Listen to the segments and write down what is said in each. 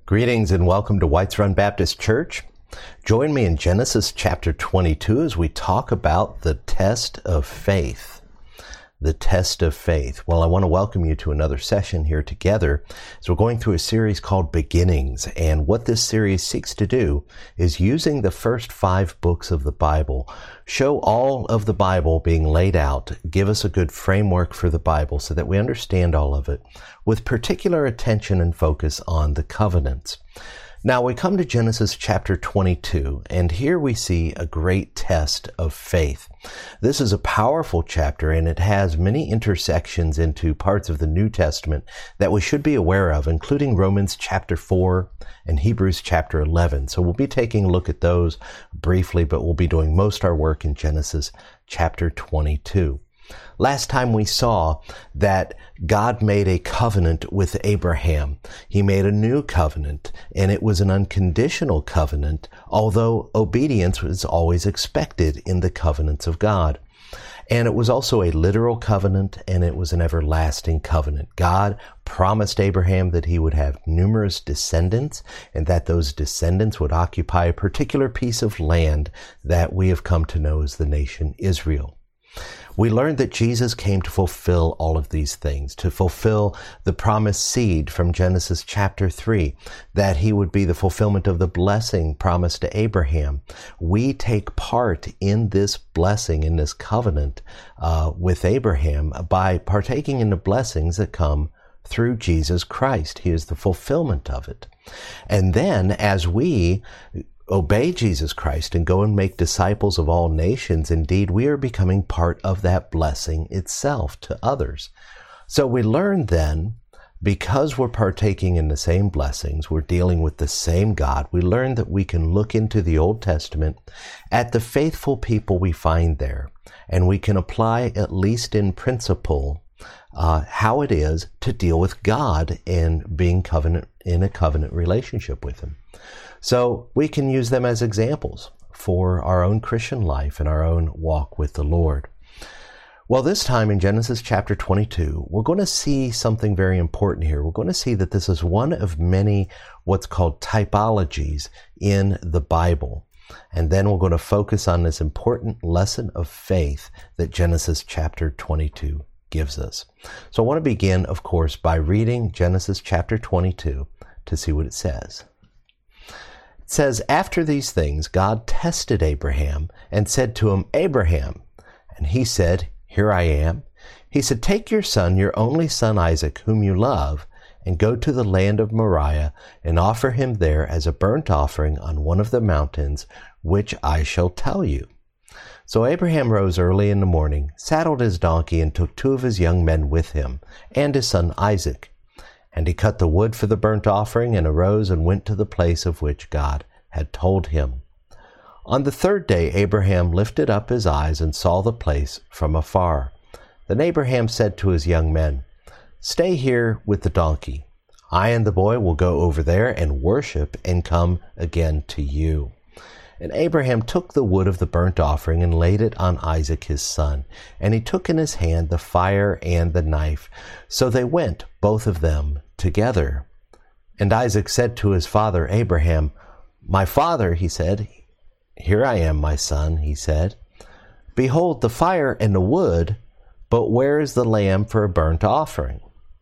Greetings and welcome to Whites Run Baptist Church. Join me in Genesis chapter 22 as we talk about the test of faith. The test of faith. Well, I want to welcome you to another session here together. So we're going through a series called Beginnings, and what this series seeks to do is, using the first 5 books of the Bible, show all of the Bible being laid out, give us a good framework for the Bible so that we understand all of it, with particular attention and focus on the covenants. Now we come to Genesis chapter 22, and here we see a great test of faith. This is a powerful chapter, and it has many intersections into parts of the New Testament that we should be aware of, including Romans chapter 4 and Hebrews chapter 11. So we'll be taking a look at those briefly, but we'll be doing most of our work in Genesis chapter 22. Last time we saw that God made a covenant with Abraham. He made a new covenant, and it was an unconditional covenant, although obedience was always expected in the covenants of God. And it was also a literal covenant, and it was an everlasting covenant. God promised Abraham that he would have numerous descendants, and that those descendants would occupy a particular piece of land that we have come to know as the nation Israel. We learned that Jesus came to fulfill all of these things, to fulfill the promised seed from Genesis chapter 3, that he would be the fulfillment of the blessing promised to Abraham. We take part in this blessing, in this covenant with Abraham, by partaking in the blessings that come through Jesus Christ. He is the fulfillment of it. And then as we obey Jesus Christ and go and make disciples of all nations, indeed, we are becoming part of that blessing itself to others. So we learn then, because we're partaking in the same blessings, we're dealing with the same God, we learn that we can look into the Old Testament at the faithful people we find there, and we can apply, at least in principle, how it is to deal with God and being in a covenant relationship with Him. So we can use them as examples for our own Christian life and our own walk with the Lord. Well, this time in Genesis chapter 22, we're going to see something very important here. We're going to see that this is one of many what's called typologies in the Bible. And then we're going to focus on this important lesson of faith that Genesis chapter 22 gives us. So I want to begin, of course, by reading Genesis chapter 22 to see what it says. It says, "After these things, God tested Abraham and said to him, 'Abraham.' And he said, 'Here I am.' He said, 'Take your son, your only son Isaac, whom you love, and go to the land of Moriah and offer him there as a burnt offering on one of the mountains, which I shall tell you.' So Abraham rose early in the morning, saddled his donkey, and took 2 of his young men with him, and his son Isaac. And he cut the wood for the burnt offering, and arose and went to the place of which God had told him. On the 3rd day Abraham lifted up his eyes and saw the place from afar. Then Abraham said to his young men, 'Stay here with the donkey. I and the boy will go over there and worship and come again to you.' And Abraham took the wood of the burnt offering and laid it on Isaac his son. And he took in his hand the fire and the knife. So they went, both of them, together. And Isaac said to his father Abraham, 'My father,' he said. 'Here I am, my son,' he said. 'Behold the fire and the wood, but where is the lamb for a burnt offering?'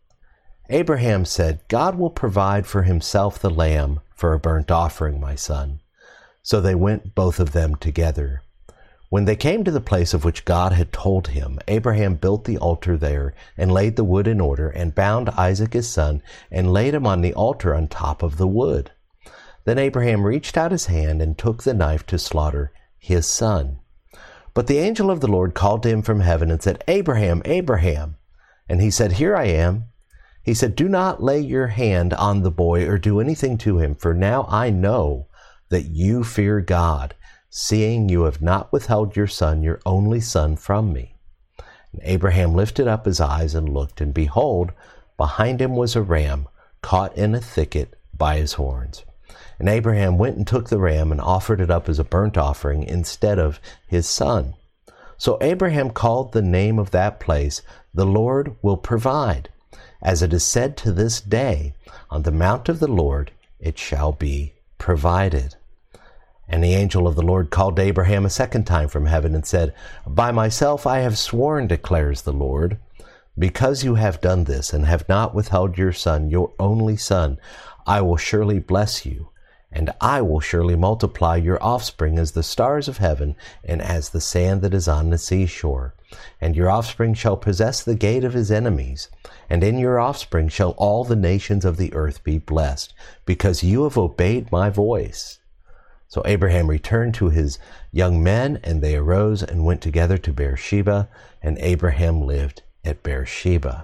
Abraham said, 'God will provide for himself the lamb for a burnt offering, my son.' So they went, both of them, together. When they came to the place of which God had told him, Abraham built the altar there, and laid the wood in order, and bound Isaac his son, and laid him on the altar on top of the wood. Then Abraham reached out his hand and took the knife to slaughter his son. But the angel of the Lord called to him from heaven and said, 'Abraham, Abraham.' And he said, 'Here I am.' He said, 'Do not lay your hand on the boy or do anything to him, for now I know that you fear God, seeing you have not withheld your son, your only son, from me.' And Abraham lifted up his eyes and looked, and behold, behind him was a ram caught in a thicket by his horns. And Abraham went and took the ram and offered it up as a burnt offering instead of his son. So Abraham called the name of that place, 'The Lord will provide.' As it is said to this day, 'On the mount of the Lord it shall be provided. And the angel of the Lord called to Abraham a second time from heaven and said, By myself I have sworn, declares the Lord, because you have done this and have not withheld your son, your only son, I will surely bless you, and I will surely multiply your offspring as the stars of heaven and as the sand that is on the seashore. And your offspring shall possess the gate of his enemies, and in your offspring shall all the nations of the earth be blessed, because you have obeyed my voice. So Abraham returned to his young men, and they arose and went together to Beersheba, and Abraham lived at Beersheba.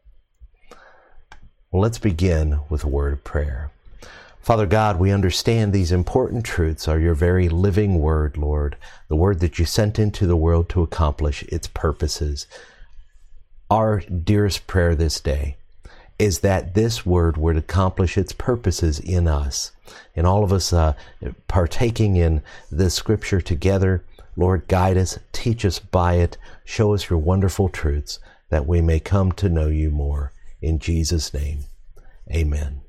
Well, let's begin with a word of prayer. Father God, we understand these important truths are your very living word, Lord, the word that you sent into the world to accomplish its purposes. Our dearest prayer this day is that this word would accomplish its purposes in us. And all of us partaking in this scripture together, Lord, guide us, teach us by it, show us your wonderful truths, that we may come to know you more. In Jesus' name, amen.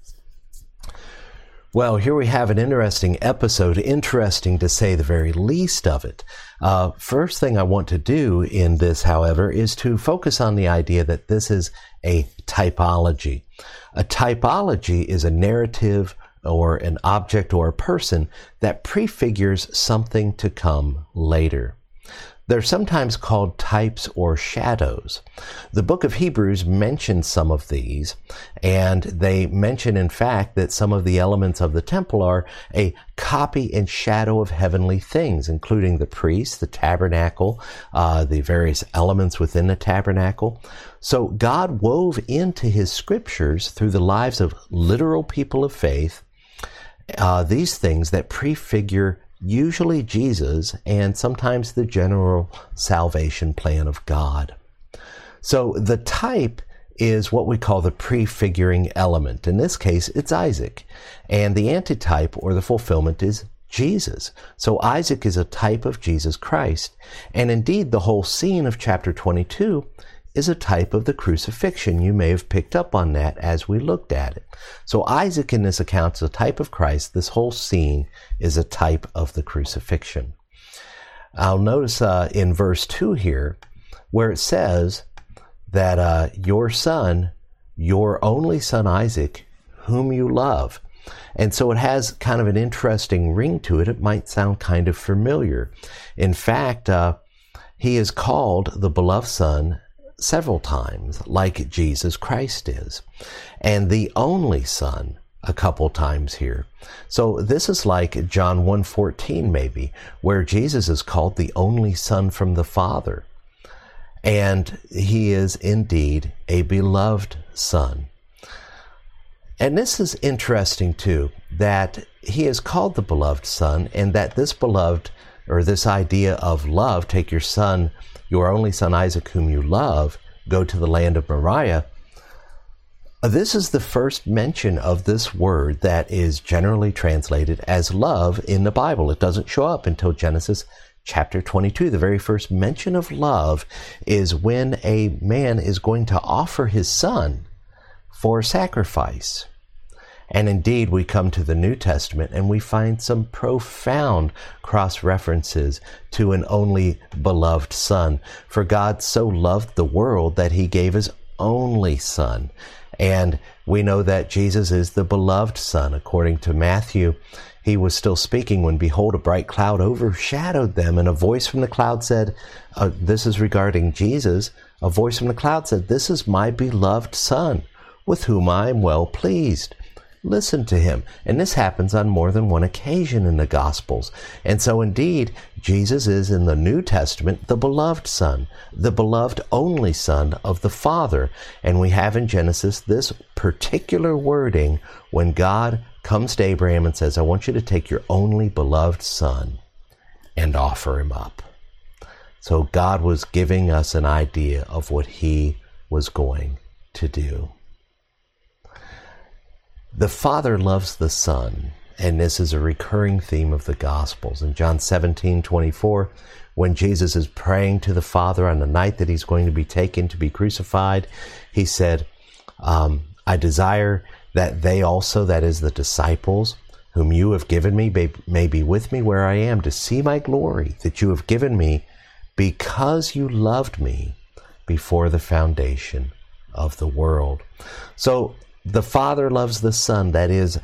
Well, here we have an interesting episode, interesting to say the very least of it. First thing I want to do in this, however, is to focus on the idea that this is a typology. A typology is a narrative or an object or a person that prefigures something to come later. They're sometimes called types or shadows. The book of Hebrews mentions some of these, and they mention, in fact, that some of the elements of the temple are a copy and shadow of heavenly things, including the priest, the tabernacle, the various elements within the tabernacle. So God wove into his scriptures through the lives of literal people of faith these things that prefigure usually Jesus and sometimes the general salvation plan of God. So the type is what we call the prefiguring element. In this case, it's Isaac. And the antitype or the fulfillment is Jesus. So Isaac is a type of Jesus Christ. And indeed, the whole scene of chapter 22 is a type of the crucifixion. You may have picked up on that as we looked at it. So Isaac in this account is a type of Christ. This whole scene is a type of the crucifixion. I'll notice in verse 2 here where it says that your son, your only son Isaac, whom you love. And so it has kind of an interesting ring to it. It might sound kind of familiar. In fact, he is called the beloved son several times, like Jesus Christ is, and the only son a couple times here. So this is like John 1:14 maybe, where Jesus is called the only son from the Father, and he is indeed a beloved son. And this is interesting too, that he is called the beloved son, and that this beloved, or this idea of love, take your son, your only son Isaac whom you love, go to the land of Moriah. This is the first mention of this word that is generally translated as love in the Bible. It doesn't show up until Genesis chapter 22. The very first mention of love is when a man is going to offer his son for sacrifice. And indeed, we come to the New Testament and we find some profound cross-references to an only beloved son. For God so loved the world that he gave his only son. And we know that Jesus is the beloved son. According to Matthew, he was still speaking when, behold, a bright cloud overshadowed them, and a voice from the cloud said, this is regarding Jesus, a voice from the cloud said, "This is my beloved son, with whom I am well pleased. Listen to him." And this happens on more than one occasion in the Gospels. And so indeed, Jesus is in the New Testament the beloved son, the beloved only son of the Father. And we have in Genesis this particular wording when God comes to Abraham and says, "I want you to take your only beloved son and offer him up." So God was giving us an idea of what he was going to do. The Father loves the Son, and this is a recurring theme of the Gospels. In John 17:24, when Jesus is praying to the Father on the night that he's going to be taken to be crucified, he said, I desire that they also, that is the disciples, whom you have given me, may be with me where I am, to see my glory that you have given me, because you loved me before the foundation of the world. So the Father loves the Son. That is,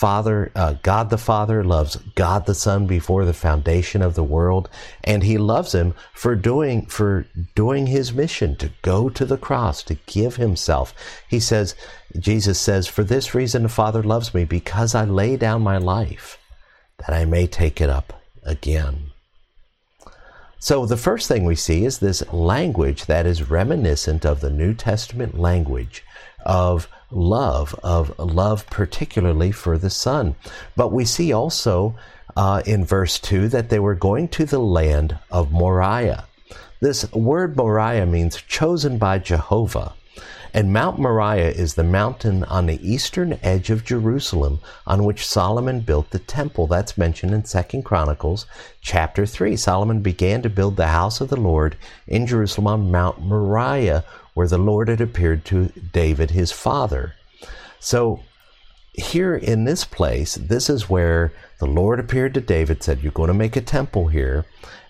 God the Father loves God the Son before the foundation of the world, and He loves Him for doing His mission, to go to the cross, to give Himself. Jesus says, "For this reason the Father loves me, because I lay down my life, that I may take it up again." So the first thing we see is this language that is reminiscent of the New Testament language of love particularly for the Son. But we see also in verse 2 that they were going to the land of Moriah. This word Moriah means chosen by Jehovah. And Mount Moriah is the mountain on the eastern edge of Jerusalem on which Solomon built the temple. That's mentioned in 2 Chronicles chapter 3. Solomon began to build the house of the Lord in Jerusalem on Mount Moriah, where the Lord had appeared to David, his father. So here in this place, this is where the Lord appeared to David, said, "You're going to make a temple here."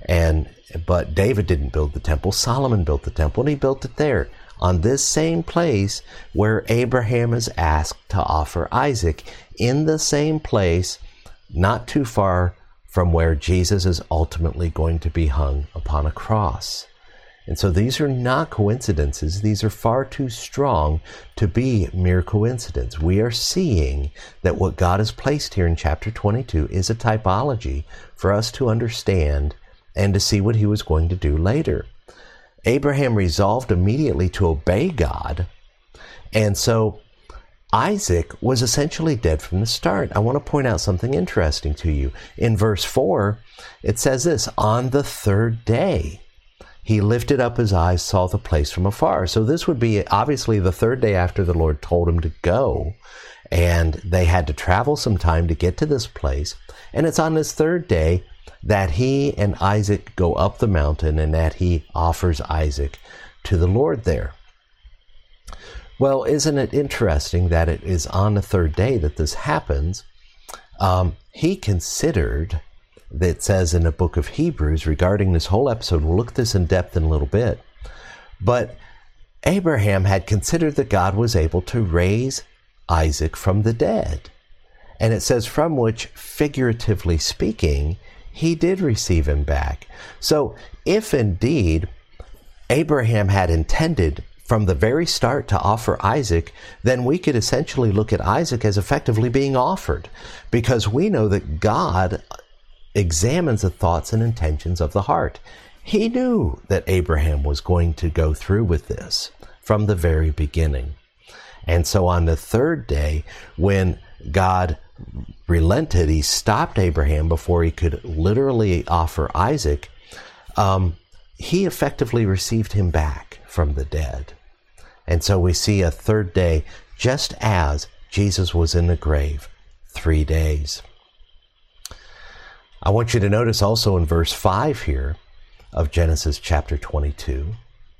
But David didn't build the temple. Solomon built the temple, and he built it there, on this same place where Abraham is asked to offer Isaac, in the same place, not too far from where Jesus is ultimately going to be hung upon a cross. And so these are not coincidences. These are far too strong to be mere coincidence. We are seeing that what God has placed here in chapter 22 is a typology for us to understand and to see what He was going to do later. Abraham resolved immediately to obey God, and so Isaac was essentially dead from the start. I want to point out something interesting to you. In verse 4, it says this, "On the third day, he lifted up his eyes, saw the place from afar." So this would be obviously the third day after the Lord told him to go, and they had to travel some time to get to this place. And it's on this third day that he and Isaac go up the mountain, and that he offers Isaac to the Lord there. Well, isn't it interesting that it is on the third day that this happens? He considered, that says in the book of Hebrews regarding this whole episode, we'll look at this in depth in a little bit, but Abraham had considered that God was able to raise Isaac from the dead. And it says, from which, figuratively speaking, he did receive him back. So if indeed Abraham had intended from the very start to offer Isaac, then we could essentially look at Isaac as effectively being offered, because we know that God examines the thoughts and intentions of the heart. He knew that Abraham was going to go through with this from the very beginning. And so on the third day, when God relented, He stopped Abraham before he could literally offer Isaac. He effectively received him back from the dead. And so we see a third day, just as Jesus was in the grave 3 days. I want you to notice also in verse 5 here of Genesis chapter 22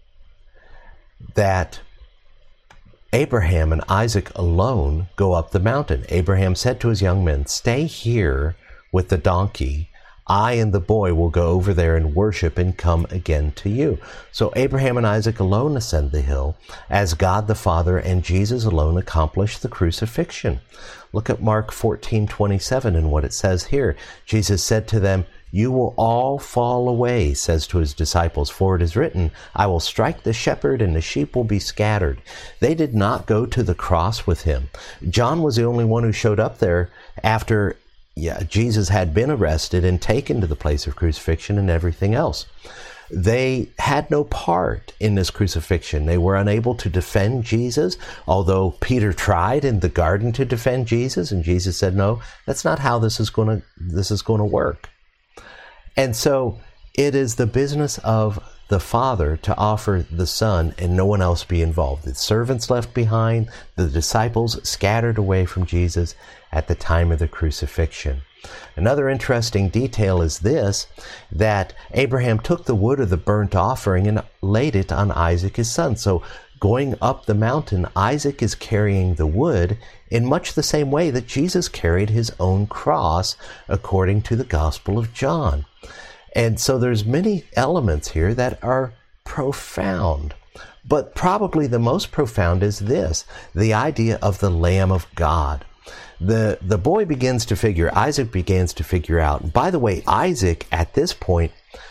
that Abraham and Isaac alone go up the mountain. Abraham said to his young men, "Stay here with the donkey. I and the boy will go over there and worship and come again to you." So Abraham and Isaac alone ascend the hill, as God the Father and Jesus alone accomplish the crucifixion. Look at Mark 14:27 and what it says here. Jesus said to them, "You will all fall away," says to His disciples, "for it is written, I will strike the shepherd and the sheep will be scattered." They did not go to the cross with Him. John was the only one who showed up there after Jesus had been arrested and taken to the place of crucifixion and everything else. They had no part in this crucifixion. They were unable to defend Jesus, although Peter tried in the garden to defend Jesus, and Jesus said, "No, that's not how this is going to work." And so it is the business of the Father to offer the Son and no one else be involved. The servants left behind, the disciples scattered away from Jesus at the time of the crucifixion. Another interesting detail is this, that Abraham took the wood of the burnt offering and laid it on Isaac his son. So going up the mountain, Isaac is carrying the wood in much the same way that Jesus carried his own cross according to the Gospel of John. And so there's many elements here that are profound. But probably the most profound is this, the idea of the Lamb of God. The boy begins to figure, Isaac begins to figure out. And by the way, Isaac at this point,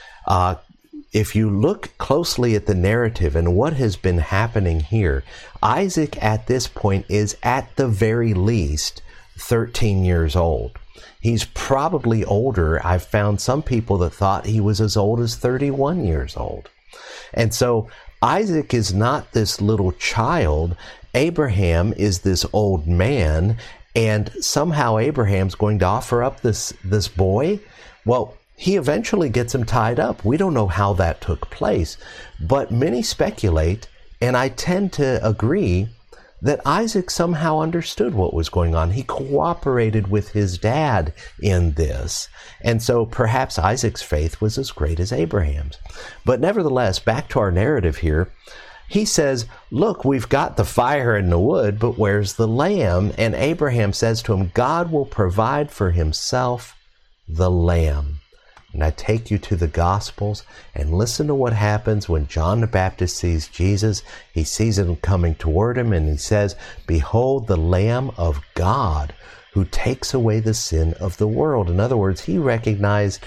if you look closely at the narrative and what has been happening here, Isaac at this point is at the very least 13 years old. He's probably older. I've found some people that thought he was as old as 31 years old. And so Isaac is not this little child. Abraham is this old man, and somehow Abraham's going to offer up this boy. Well, he eventually gets him tied up. We don't know how that took place, but many speculate, and I tend to agree, that Isaac somehow understood what was going on. He cooperated with his dad in this. And so perhaps Isaac's faith was as great as Abraham's. But nevertheless, back to our narrative here, he says, look, we've got the fire and the wood, but where's the lamb? And Abraham says to him, God will provide for himself the lamb. And I take you to the Gospels and listen to what happens when John the Baptist sees Jesus. He sees him coming toward him and he says, behold the Lamb of God who takes away the sin of the world. In other words, he recognized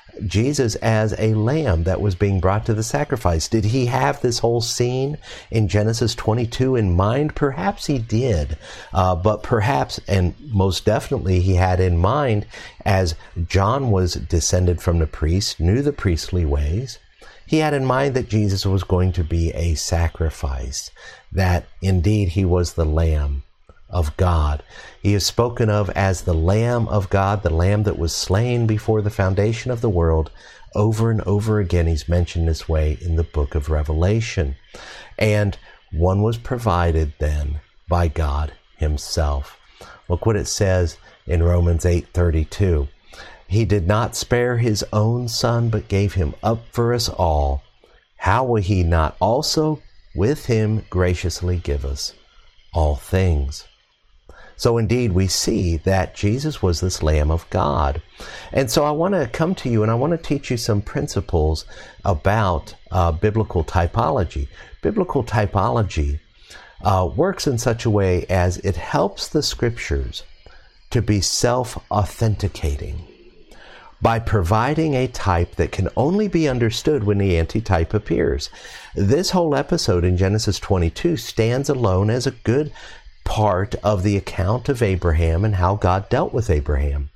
Jesus as a lamb that was being brought to the sacrifice. Did he have this whole scene in Genesis 22 in mind? Perhaps he did. But perhaps, and most definitely, he had in mind, as John was descended from the priest, knew the priestly ways, he had in mind that Jesus was going to be a sacrifice, that indeed he was the Lamb of God. He is spoken of as the Lamb of God, the Lamb that was slain before the foundation of the world. Over and over again, he's mentioned this way in the book of Revelation. And one was provided then by God himself. Look what it says in Romans 8:32. He did not spare his own son, but gave him up for us all. How will he not also with him graciously give us all things? So indeed, we see that Jesus was this Lamb of God. And so I want to come to you and I want to teach you some principles about biblical typology. Biblical typology works in such a way as it helps the Scriptures to be self-authenticating by providing a type that can only be understood when the antitype appears. This whole episode in Genesis 22 stands alone as a good part of the account of Abraham and how God dealt with Abraham.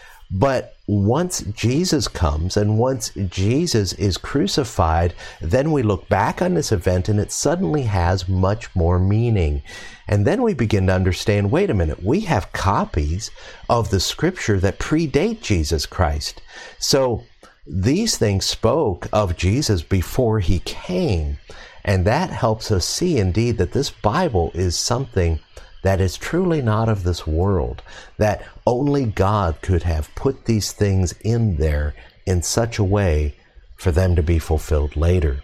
But once Jesus comes and once Jesus is crucified, then we look back on this event and it suddenly has much more meaning. And then we begin to understand, wait a minute, we have copies of the Scripture that predate Jesus Christ. So these things spoke of Jesus before he came. And that helps us see indeed that this Bible is something that is truly not of this world, that only God could have put these things in there in such a way for them to be fulfilled later.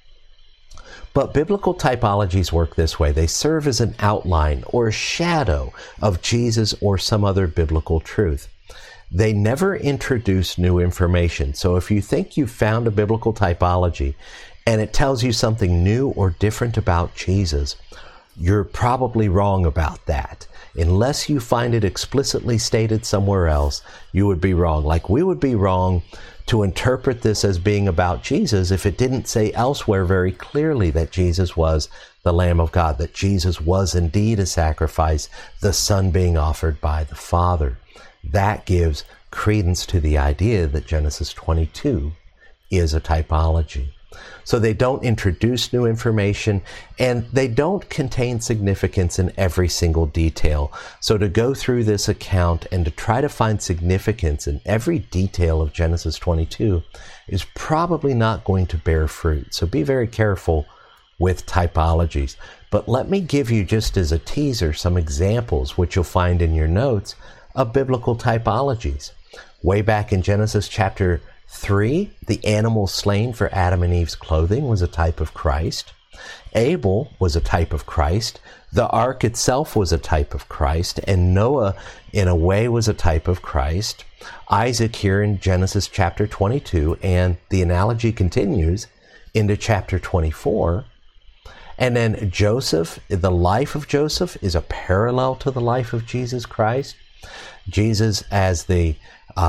But biblical typologies work this way. They serve as an outline or a shadow of Jesus or some other biblical truth. They never introduce new information. So if you think you've found a biblical typology and it tells you something new or different about Jesus, you're probably wrong about that. Unless you find it explicitly stated somewhere else, you would be wrong. Like we would be wrong to interpret this as being about Jesus if it didn't say elsewhere very clearly that Jesus was the Lamb of God, that Jesus was indeed a sacrifice, the Son being offered by the Father. That gives credence to the idea that Genesis 22 is a typology. So they don't introduce new information and they don't contain significance in every single detail. So to go through this account and to try to find significance in every detail of Genesis 22 is probably not going to bear fruit. So be very careful with typologies. But let me give you, just as a teaser, some examples which you'll find in your notes of biblical typologies. Way back in Genesis chapter 3, the animal slain for Adam and Eve's clothing was a type of Christ. Abel was a type of Christ. The ark itself was a type of Christ, and Noah, in a way, was a type of Christ. Isaac here in Genesis chapter 22, and the analogy continues into chapter 24. And then Joseph, the life of Joseph is a parallel to the life of Jesus Christ. Jesus, as the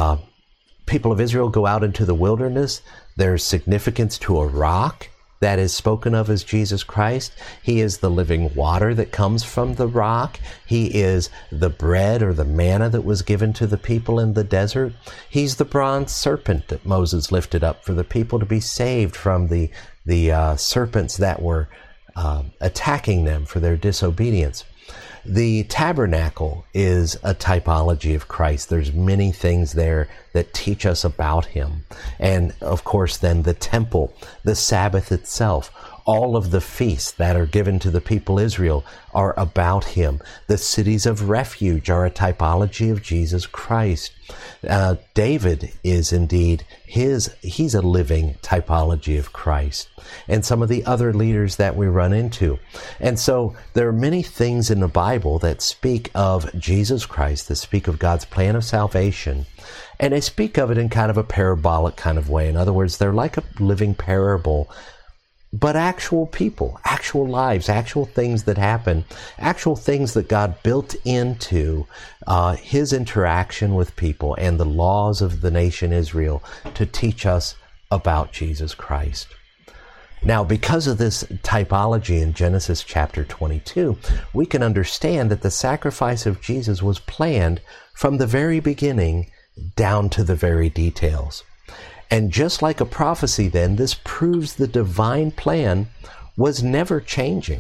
people of Israel go out into the wilderness, there's significance to a rock that is spoken of as Jesus Christ. He is the living water that comes from the rock. He is the bread or the manna that was given to the people in the desert. He's the bronze serpent that Moses lifted up for the people to be saved from the serpents that were attacking them for their disobedience. The tabernacle is a typology of Christ. There's many things there that teach us about him. And of course, then the temple, the Sabbath itself, all of the feasts that are given to the people Israel are about him. The cities of refuge are a typology of Jesus Christ. David is indeed he's a living typology of Christ. And some of the other leaders that we run into. And so there are many things in the Bible that speak of Jesus Christ, that speak of God's plan of salvation. And they speak of it in kind of a parabolic kind of way. In other words, they're like a living parable, but actual people, actual lives, actual things that happen, actual things that God built into his interaction with people and the laws of the nation Israel to teach us about Jesus Christ. Now, because of this typology in Genesis chapter 22, we can understand that the sacrifice of Jesus was planned from the very beginning down to the very details. And just like a prophecy then, this proves the divine plan was never changing.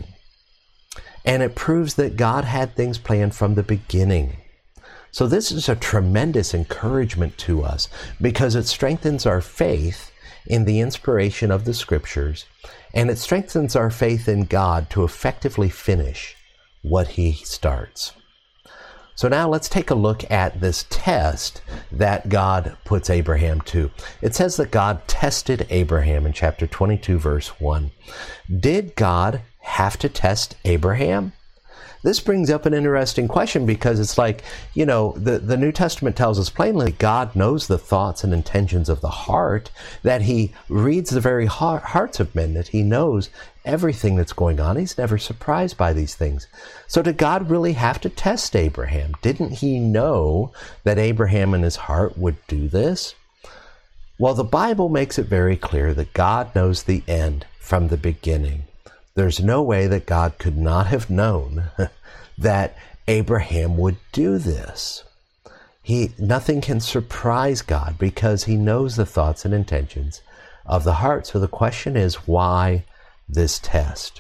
And it proves that God had things planned from the beginning. So this is a tremendous encouragement to us because it strengthens our faith in the inspiration of the Scriptures, and it strengthens our faith in God to effectively finish what he starts. So now let's take a look at this test that God puts Abraham to. It says that God tested Abraham in chapter 22, verse 1. Did God have to test Abraham? This brings up an interesting question because it's like, the New Testament tells us plainly God knows the thoughts and intentions of the heart, that he reads the very hearts of men, that he knows everything that's going on. He's never surprised by these things. So did God really have to test Abraham? Didn't he know that Abraham in his heart would do this? Well, the Bible makes it very clear that God knows the end from the beginning. There's no way that God could not have known that Abraham would do this. Nothing can surprise God because he knows the thoughts and intentions of the heart. So the question is, why this test?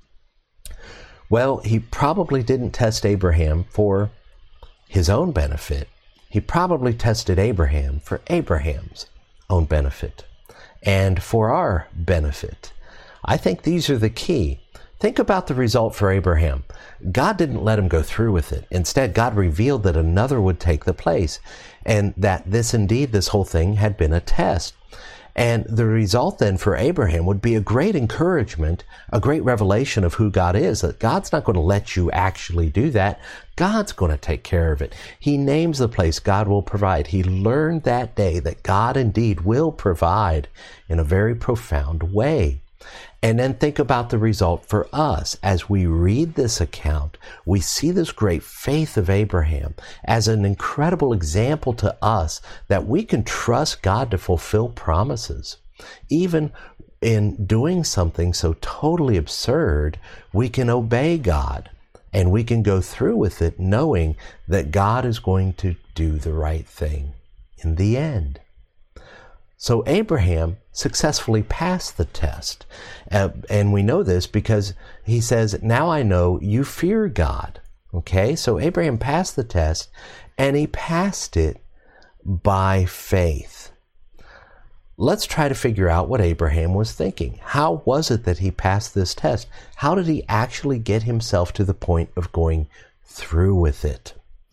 Well, he probably didn't test Abraham for his own benefit. He probably tested Abraham for Abraham's own benefit and for our benefit. I think these are the key. Think about the result for Abraham. God didn't let him go through with it. Instead, God revealed that another would take the place, and that this whole thing had been a test. And the result then for Abraham would be a great encouragement, a great revelation of who God is, that God's not going to let you actually do that. God's going to take care of it. He names the place God will provide. He learned that day that God indeed will provide in a very profound way. And then think about the result for us. As we read this account, we see this great faith of Abraham as an incredible example to us that we can trust God to fulfill promises. Even in doing something so totally absurd, we can obey God and we can go through with it knowing that God is going to do the right thing in the end. So Abraham successfully passed the test. And we know this because he says, now I know you fear God. Okay, so Abraham passed the test, and he passed it by faith. Let's try to figure out what Abraham was thinking. How was it that he passed this test? How did he actually get himself to the point of going through with it?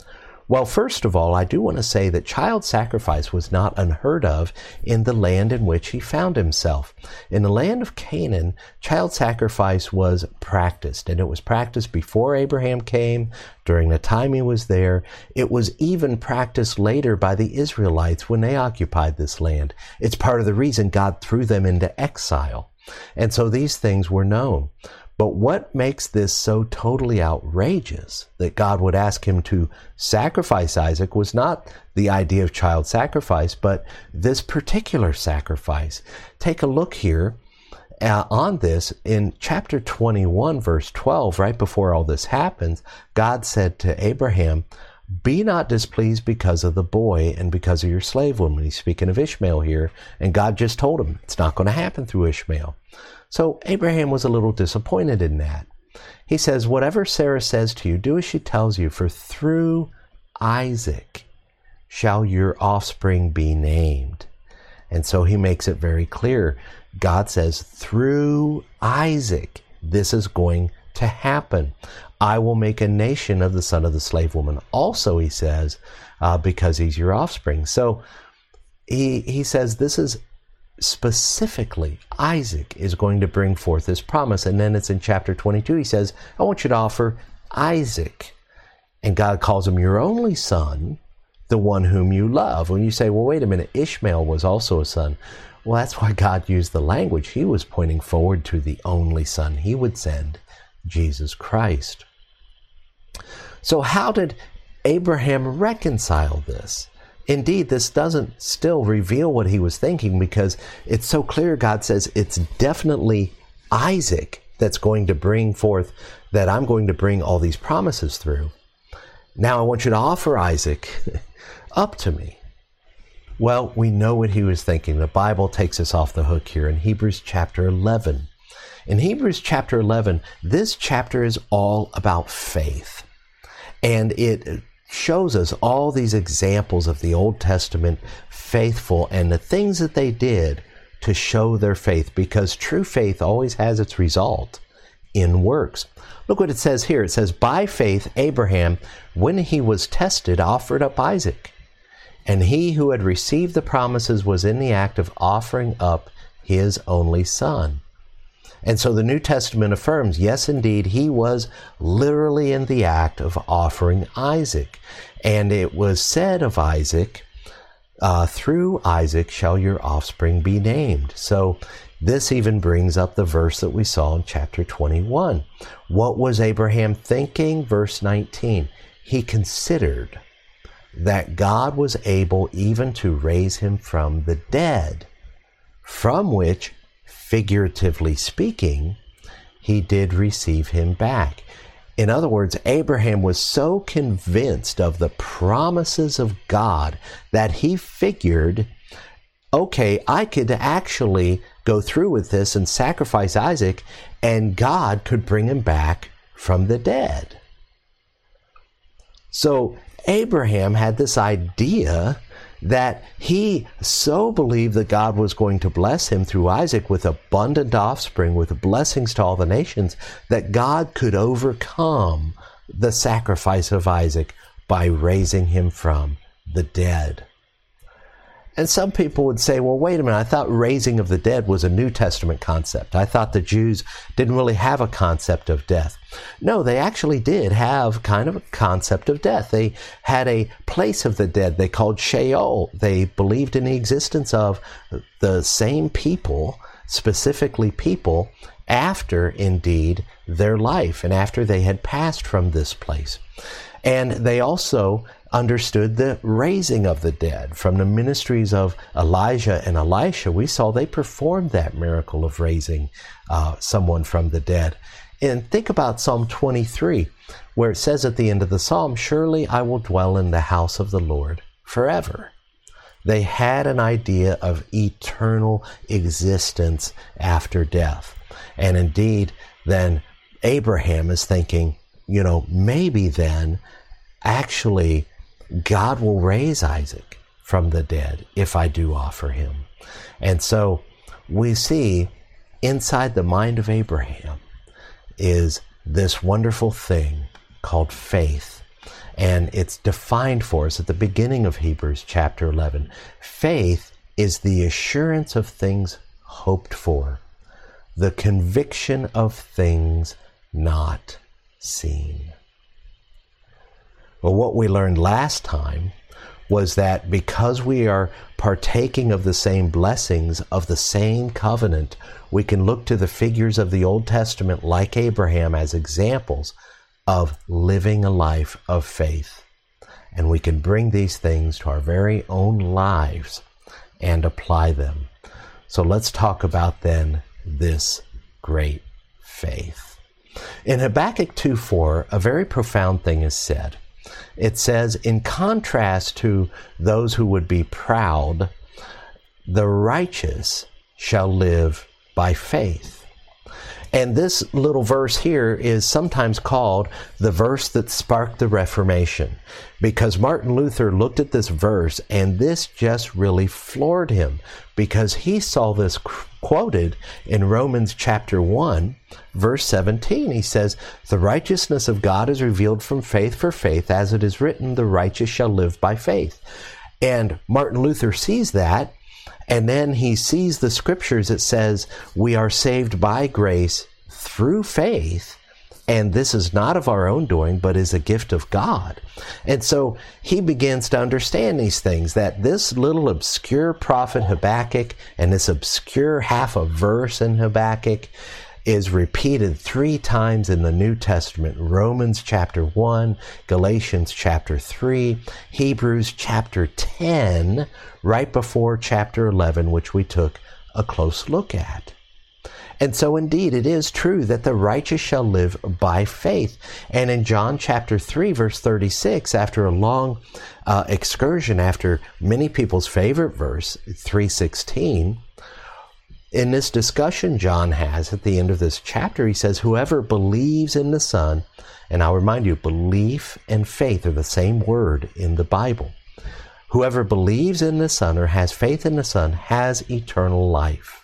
Well, first of all, I do want to say that child sacrifice was not unheard of in the land in which he found himself. In the land of Canaan, child sacrifice was practiced, and it was practiced before Abraham came, during the time he was there. It was even practiced later by the Israelites when they occupied this land. It's part of the reason God threw them into exile. And so these things were known. But what makes this so totally outrageous that God would ask him to sacrifice Isaac was not the idea of child sacrifice, but this particular sacrifice. Take a look here on this in chapter 21, verse 12, right before all this happens. God said to Abraham, "Be not displeased because of the boy and because of your slave woman." He's speaking of Ishmael here, and God just told him it's not going to happen through Ishmael. So Abraham was a little disappointed in that. He says, "Whatever Sarah says to you, do as she tells you, for through Isaac shall your offspring be named." And so he makes it very clear. God says, through Isaac, this is going to happen. I will make a nation of the son of the slave woman. Also, he says, because he's your offspring. So he says this is specifically Isaac is going to bring forth this promise. And then it's in chapter 22, he says, I want you to offer Isaac. And God calls him your only son, the one whom you love. When you say, well, wait a minute, Ishmael was also a son. Well, that's why God used the language. He was pointing forward to the only son he would send, Jesus Christ. So how did Abraham reconcile this? Indeed, this doesn't still reveal what he was thinking, because it's so clear. God says it's definitely Isaac that's going to bring forth, that I'm going to bring all these promises through. Now I want you to offer Isaac up to me. Well, we know what he was thinking. The Bible takes us off the hook here in Hebrews chapter 11. In Hebrews chapter 11, this chapter is all about faith. And it shows us all these examples of the Old Testament faithful and the things that they did to show their faith, because true faith always has its result in works. Look what it says here. It says, by faith, Abraham, when he was tested, offered up Isaac. And he who had received the promises was in the act of offering up his only son. And so the New Testament affirms, yes, indeed, he was literally in the act of offering Isaac. And it was said of Isaac, through Isaac shall your offspring be named. So this even brings up the verse that we saw in chapter 21. What was Abraham thinking? Verse 19. He considered that God was able even to raise him from the dead, from which, figuratively speaking, he did receive him back. In other words, Abraham was so convinced of the promises of God that he figured, okay, I could actually go through with this and sacrifice Isaac, and God could bring him back from the dead. So Abraham had this idea that he so believed that God was going to bless him through Isaac with abundant offspring, with blessings to all the nations, that God could overcome the sacrifice of Isaac by raising him from the dead. And some people would say, well, wait a minute, I thought raising of the dead was a New Testament concept. I thought the Jews didn't really have a concept of death. No, they actually did have kind of a concept of death. They had a place of the dead they called Sheol. They believed in the existence of the same people, specifically people, after, indeed, their life and after they had passed from this place. And they also understood the raising of the dead. From the ministries of Elijah and Elisha, we saw they performed that miracle of raising someone from the dead. And think about Psalm 23, where it says at the end of the psalm, surely I will dwell in the house of the Lord forever. They had an idea of eternal existence after death. And indeed, then Abraham is thinking, maybe then actually God will raise Isaac from the dead if I do offer him. And so we see inside the mind of Abraham is this wonderful thing called faith. And it's defined for us at the beginning of Hebrews chapter 11. Faith is the assurance of things hoped for, the conviction of things not seen. Well, what we learned last time was that because we are partaking of the same blessings of the same covenant, we can look to the figures of the Old Testament like Abraham as examples of living a life of faith. And we can bring these things to our very own lives and apply them. So let's talk about then this great faith. In Habakkuk 2:4, a very profound thing is said. It says, in contrast to those who would be proud, the righteous shall live by faith. And this little verse here is sometimes called the verse that sparked the Reformation, because Martin Luther looked at this verse and this just really floored him, because he saw this quoted in Romans chapter 1, verse 17. He says, the righteousness of God is revealed from faith for faith, as it is written, the righteous shall live by faith. And Martin Luther sees that, and then he sees the scriptures that says we are saved by grace through faith, and this is not of our own doing, but is a gift of God. And so he begins to understand these things, that this little obscure prophet Habakkuk and this obscure half a verse in Habakkuk is repeated 3 times in the New Testament. Romans chapter 1, Galatians chapter 3, Hebrews chapter 10, right before chapter 11, which we took a close look at. And so indeed it is true that the righteous shall live by faith. And in John chapter 3, verse 36, after a long excursion, after many people's favorite verse, 3:16, in this discussion John has at the end of this chapter, he says, whoever believes in the Son, and I'll remind you, belief and faith are the same word in the Bible. Whoever believes in the Son or has faith in the Son has eternal life.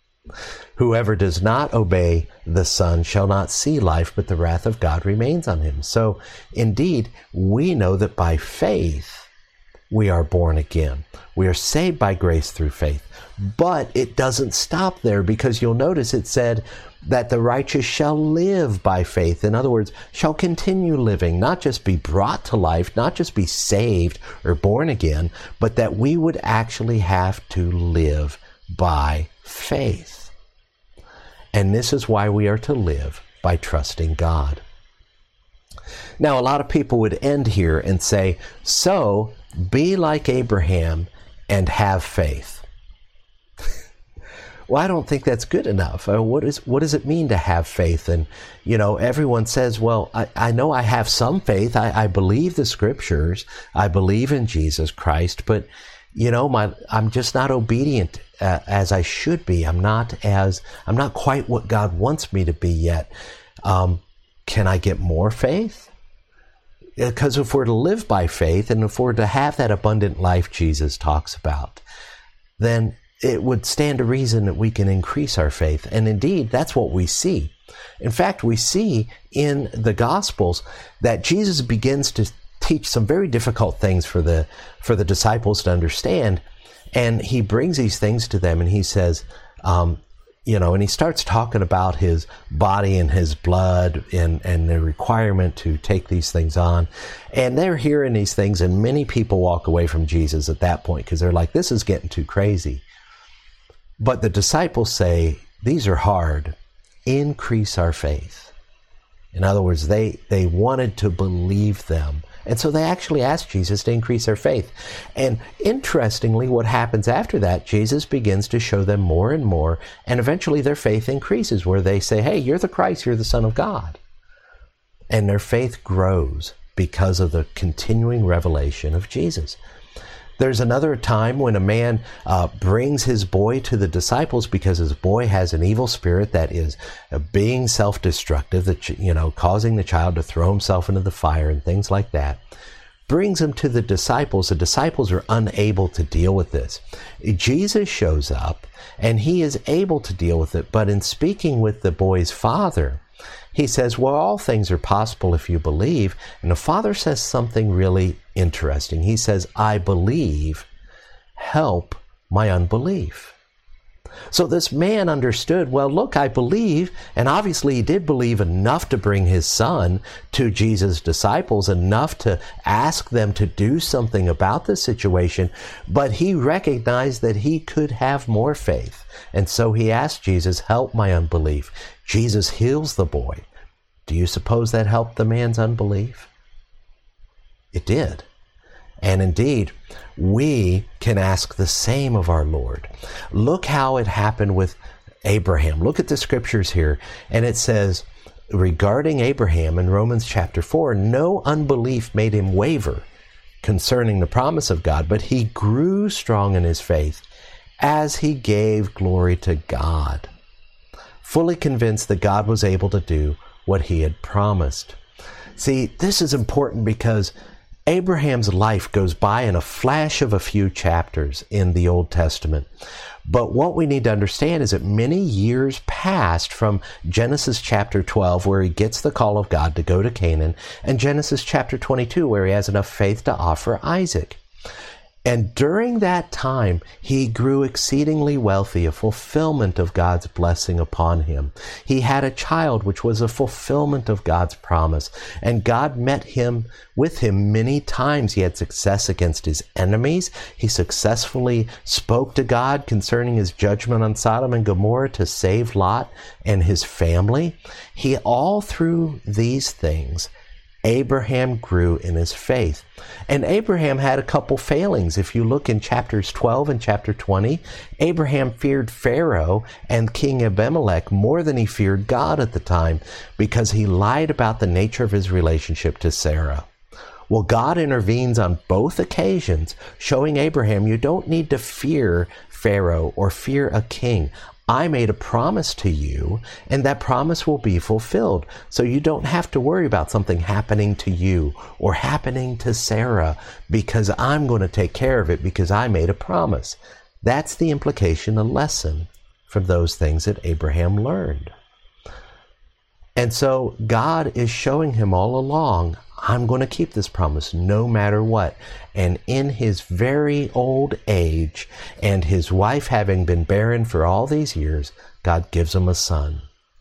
Whoever does not obey the Son shall not see life, but the wrath of God remains on him. So indeed, we know that by faith we are born again. We are saved by grace through faith. But it doesn't stop there, because you'll notice it said that the righteous shall live by faith. In other words, shall continue living, not just be brought to life, not just be saved or born again, but that we would actually have to live by faith. And this is why we are to live by trusting God. Now, a lot of people would end here and say, so be like Abraham and have faith. Well, I don't think that's good enough. What does it mean to have faith? And, everyone says, well, I know I have some faith. I believe the scriptures. I believe in Jesus Christ, but, I'm just not obedient as I should be. I'm not quite what God wants me to be yet. Can I get more faith? Because if we're to live by faith, and if we're to have that abundant life Jesus talks about, then it would stand to reason that we can increase our faith. And indeed, that's what we see. In fact, we see in the Gospels that Jesus begins to teach some very difficult things for the disciples to understand. And he brings these things to them, and he says, and he starts talking about his body and his blood and the requirement to take these things on. And they're hearing these things, and many people walk away from Jesus at that point because they're like, this is getting too crazy. But the disciples say, these are hard. Increase our faith. In other words, they wanted to believe them. And so they actually asked Jesus to increase their faith. And interestingly, what happens after that, Jesus begins to show them more and more, and eventually their faith increases, where they say, hey, you're the Christ, you're the Son of God. And their faith grows because of the continuing revelation of Jesus. There's another time when a man brings his boy to the disciples because his boy has an evil spirit that is being self-destructive, that causing the child to throw himself into the fire and things like that. Brings him to the disciples. The disciples are unable to deal with this. Jesus shows up and he is able to deal with it. But in speaking with the boy's father, he says, well, all things are possible if you believe. And the Father says something really interesting. He says, I believe, help my unbelief. So this man understood, well, look, I believe, and obviously he did believe enough to bring his son to Jesus' disciples, enough to ask them to do something about the situation, but he recognized that he could have more faith. And so he asked Jesus, help my unbelief. Jesus heals the boy. Do you suppose that helped the man's unbelief? It did. And indeed, we can ask the same of our Lord. Look how it happened with Abraham. Look at the scriptures here. And it says, regarding Abraham in Romans chapter 4, no unbelief made him waver concerning the promise of God, but he grew strong in his faith as he gave glory to God, fully convinced that God was able to do what he had promised. See, this is important because Abraham's life goes by in a flash of a few chapters in the Old Testament. But what we need to understand is that many years passed from Genesis chapter 12, where he gets the call of God to go to Canaan, and Genesis chapter 22, where he has enough faith to offer Isaac. And during that time, he grew exceedingly wealthy, a fulfillment of God's blessing upon him. He had a child, which was a fulfillment of God's promise. And God met with him many times. He had success against his enemies. He successfully spoke to God concerning his judgment on Sodom and Gomorrah to save Lot and his family. All through these things, Abraham grew in his faith. And Abraham had a couple failings. If you look in chapters 12 and chapter 20, Abraham feared Pharaoh and King Abimelech more than he feared God at the time because he lied about the nature of his relationship to Sarah. Well, God intervenes on both occasions, showing Abraham you don't need to fear Pharaoh or fear a king. I made a promise to you, and that promise will be fulfilled. So you don't have to worry about something happening to you or happening to Sarah, because I'm going to take care of it because I made a promise. That's the implication, a lesson from those things that Abraham learned. And so God is showing him all along, I'm going to keep this promise no matter what. And in his very old age and his wife having been barren for all these years, God gives him a son.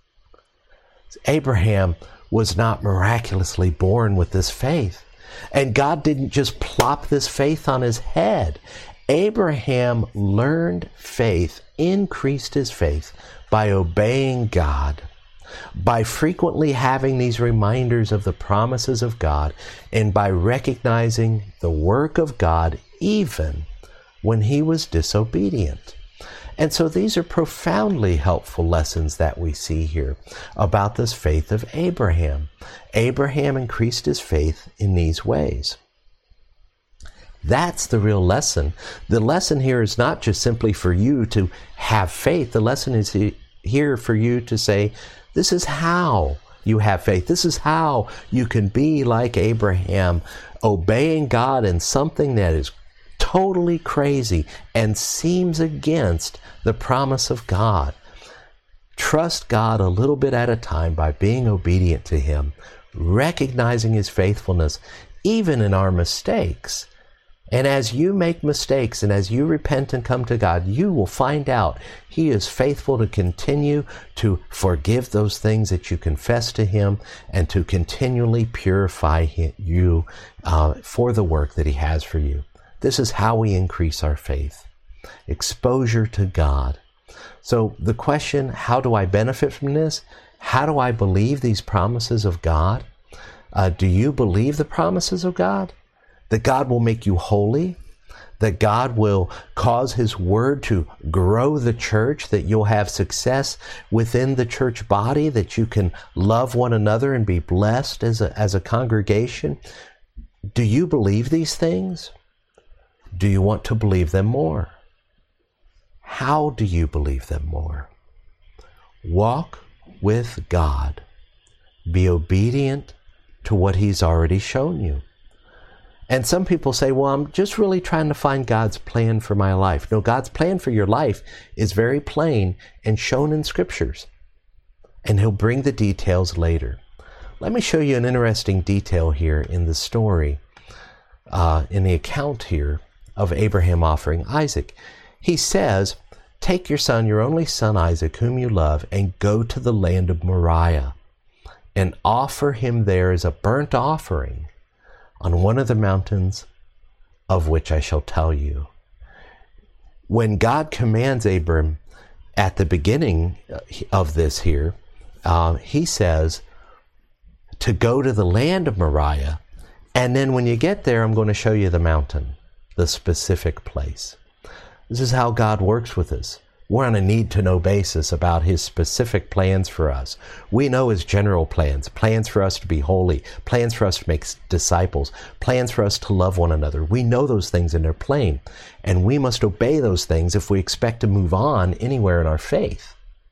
Abraham was not miraculously born with this faith. And God didn't just plop this faith on his head. Abraham learned faith, increased his faith by obeying God, by frequently having these reminders of the promises of God, and by recognizing the work of God even when he was disobedient. And so these are profoundly helpful lessons that we see here about this faith of Abraham. Abraham increased his faith in these ways. That's the real lesson. The lesson here is not just simply for you to have faith. The lesson is here for you to say, this is how you have faith. This is how you can be like Abraham, obeying God in something that is totally crazy and seems against the promise of God. Trust God a little bit at a time by being obedient to him, recognizing his faithfulness even in our mistakes. And as you make mistakes and as you repent and come to God, you will find out he is faithful to continue to forgive those things that you confess to him and to continually purify you for the work that he has for you. This is how we increase our faith. Exposure to God. So the question, how do I benefit from this? How do I believe these promises of God? Do you believe the promises of God? That God will make you holy, that God will cause his word to grow the church, that you'll have success within the church body, that you can love one another and be blessed as a congregation. Do you believe these things? Do you want to believe them more? How do you believe them more? Walk with God. Be obedient to what he's already shown you. And some people say, well, I'm just really trying to find God's plan for my life. No, God's plan for your life is very plain and shown in scriptures. and he'll bring the details later. Let me show you an interesting detail here in the story, in the account here of Abraham offering Isaac. He says, "Take your son, your only son Isaac, whom you love, and go to the land of Moriah, and offer him there as a burnt offering on one of the mountains of which I shall tell you." When God commands Abram at the beginning of this here, he says to go to the land of Moriah, and then when you get there, I'm going to show you the mountain, the specific place. This is how God works with us. We're on a need-to-know basis about his specific plans for us. We know his general plans for us to be holy, plans for us to make disciples, plans for us to love one another. We know those things and they're plain, and we must obey those things if we expect to move on anywhere in our faith.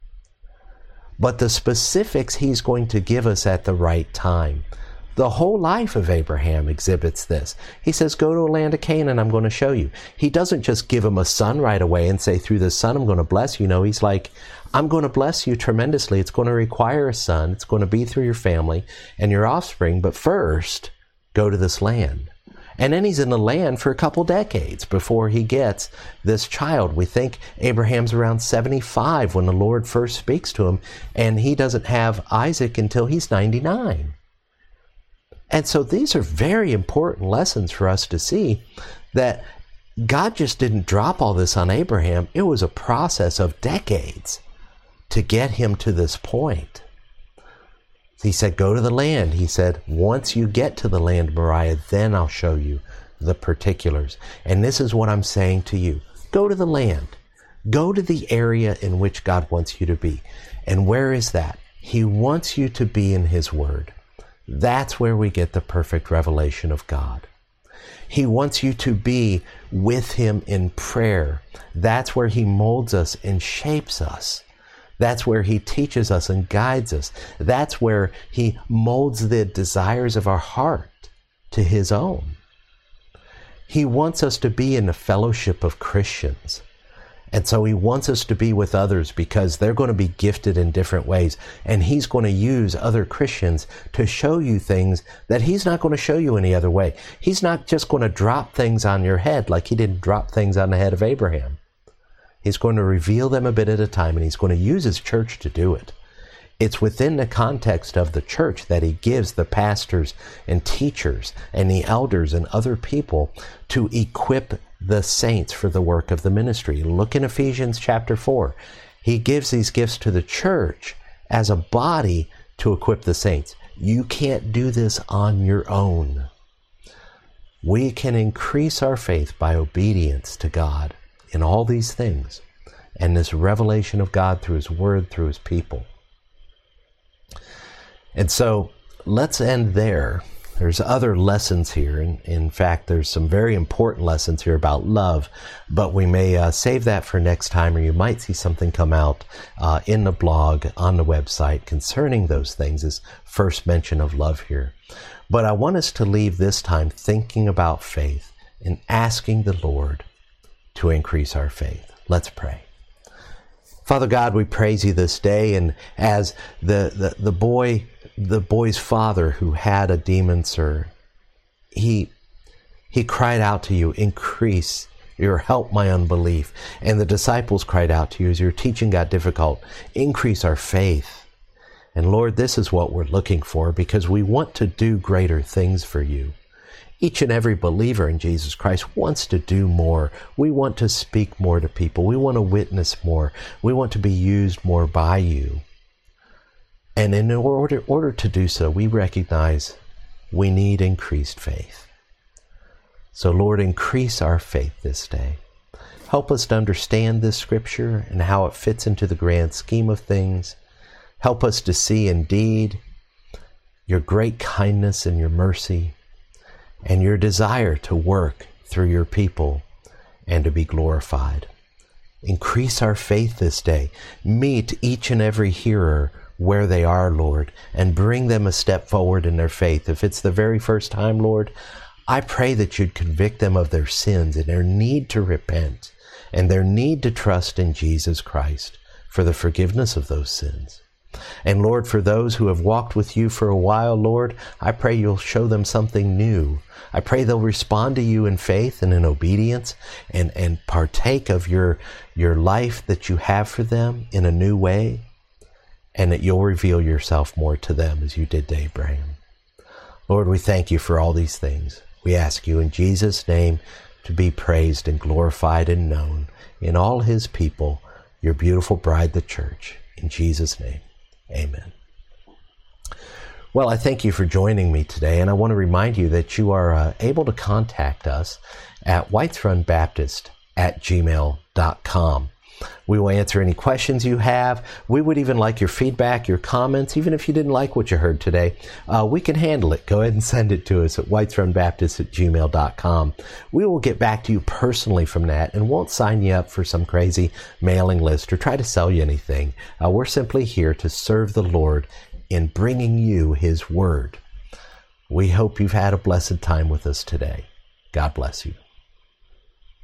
But the specifics he's going to give us at the right time. The whole life of Abraham exhibits this. He says, go to a land of Canaan, I'm going to show you. He doesn't just give him a son right away and say, through the son, I'm going to bless you. No, he's like, I'm going to bless you tremendously. It's going to require a son. It's going to be through your family and your offspring. But first, go to this land. And then he's in the land for a couple decades before he gets this child. We think Abraham's around 75 when the Lord first speaks to him, and he doesn't have Isaac until he's 99. And so these are very important lessons for us to see that God just didn't drop all this on Abraham. It was a process of decades to get him to this point. He said, go to the land. He said, once you get to the land, Moriah, then I'll show you the particulars. And this is what I'm saying to you. Go to the land. Go to the area in which God wants you to be. And where is that? He wants you to be in his word. That's where we get the perfect revelation of God. He wants you to be with him in prayer. That's where he molds us and shapes us. That's where he teaches us and guides us. That's where he molds the desires of our heart to his own. He wants us to be in the fellowship of Christians. And so he wants us to be with others because they're going to be gifted in different ways. And he's going to use other Christians to show you things that he's not going to show you any other way. He's not just going to drop things on your head like he didn't drop things on the head of Abraham. He's going to reveal them a bit at a time, and he's going to use his church to do it. It's within the context of the church that he gives the pastors and teachers and the elders and other people to equip the saints for the work of the ministry. Look in Ephesians chapter 4. He gives these gifts to the church as a body to equip the saints. You can't do this on your own. We can increase our faith by obedience to God in all these things, and this revelation of God through his word, through his people. And so let's end there. There's other lessons here. In fact, there's some very important lessons here about love, but we may save that for next time, or you might see something come out in the blog, on the website concerning those things, as first mention of love here. But I want us to leave this time thinking about faith and asking the Lord to increase our faith. Let's pray. Father God, we praise you this day, and as the boy's father who had a demon, sir, he cried out to you, increase your help my unbelief. And the disciples cried out to you as your teaching got difficult, increase our faith. And Lord, this is what we're looking for, because we want to do greater things for you. Each and every believer in Jesus Christ wants to do more. We want to speak more to people. We want to witness more. We want to be used more by you. And in order to do so, we recognize we need increased faith. So Lord, increase our faith this day. Help us to understand this scripture and how it fits into the grand scheme of things. Help us to see indeed your great kindness and your mercy, and your desire to work through your people and to be glorified. Increase our faith this day. Meet each and every hearer where they are, Lord, and bring them a step forward in their faith. If it's the very first time, Lord, I pray that you'd convict them of their sins and their need to repent and their need to trust in Jesus Christ for the forgiveness of those sins. And Lord, for those who have walked with you for a while, Lord, I pray you'll show them something new. I pray they'll respond to you in faith and in obedience and partake of your life that you have for them in a new way, and that you'll reveal yourself more to them as you did to Abraham. Lord, we thank you for all these things. We ask you in Jesus' name to be praised and glorified and known in all his people, your beautiful bride, the church. In Jesus' name, amen. Well, I thank you for joining me today, and I want to remind you that you are able to contact us at whitesrunbaptist@gmail.com. We will answer any questions you have. We would even like your feedback, your comments. Even if you didn't like what you heard today, we can handle it. Go ahead and send it to us at whitesrunbaptist@gmail.com. We will get back to you personally from that and won't sign you up for some crazy mailing list or try to sell you anything. We're simply here to serve the Lord in bringing you his word. We hope you've had a blessed time with us today. God bless you.